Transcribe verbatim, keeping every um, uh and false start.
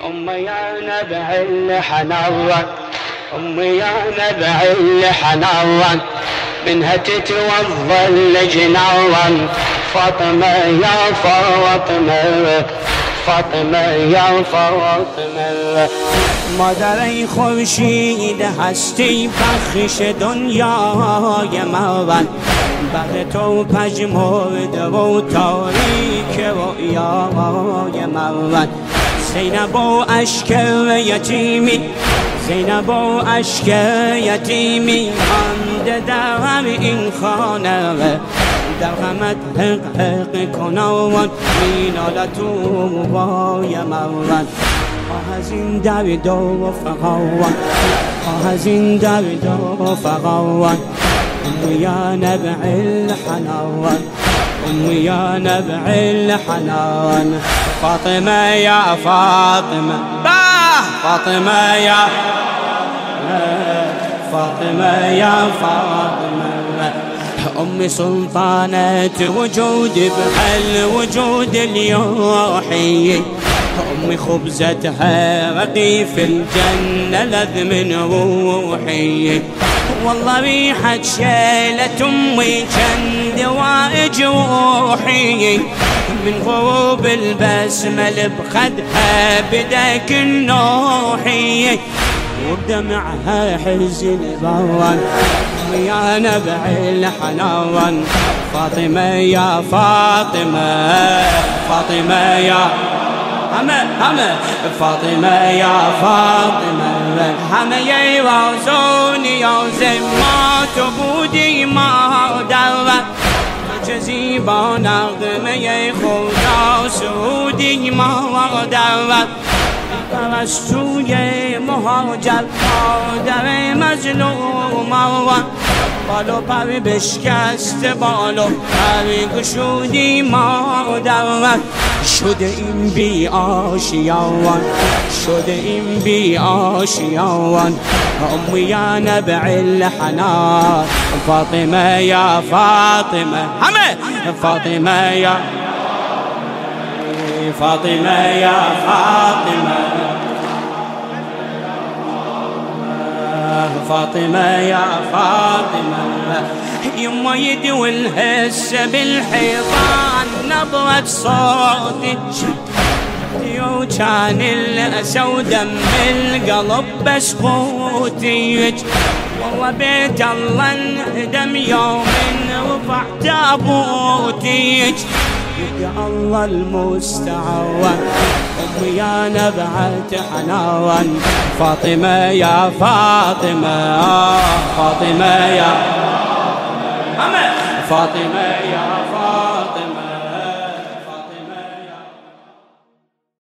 أمي يا نبع الحنان، أمي يا نبع الحنان، منها تتوضى الجنان. فاطمة يا فاطمة، فاطمة يا فاطمة. مادر خورشید هستی بخش دنیای من، بعد تو پژمرده و تاریک رویای من. زینب و اشک یتیمی، زینب و اشک یتیمی مانده در این خانه، در غمت حق حق کنان مینال تو بای من. آه از این درد و فغان، آه از این درد و فغان. أمي يا نبع الحنان، أمي يا نبع الحنان. فاطمة يا فاطمة، فاطمة يا فاطمة يا فاطمة. أمي سلطانة وجود بحل وجود اليوحي، أمي خبزتها رقيف الجنة لذ من روحي. والله ريحة شيلة أمي كان دواء جروحي، من غروب البسمة بخدها بدك النوحي، وبدمعها حزن برا يا نبع الحنان. فاطمة يا فاطمة، فاطمة يا همه همه. فاطمة يا فاطمة همه يوازوني يا زمات بودي ما دارت، جزيبا نغمه خدا سعودي ما دارت. پرستوی مهاجر مادر مظلوم، بالو پر بشکست بالو پر گشودی مادر. شده این بی آشیان، شده این بی آشیان. أمي يا نبع الحنان، فاطمة يا فاطمة همه. فاطمة يا فاطمة يا فاطمة، فاطمة يا فاطمة. يما يدوي الهس بالحيطان نبرة صوتك، وكان الأسود دم القلب بس قوتك. والله بيت الله انهدم يوم رفع تابوتك، يا الله المستعان. أمي يا نبعة حنان، فاطمة يا فاطمة، فاطمة يا فاطمة يا فاطمة.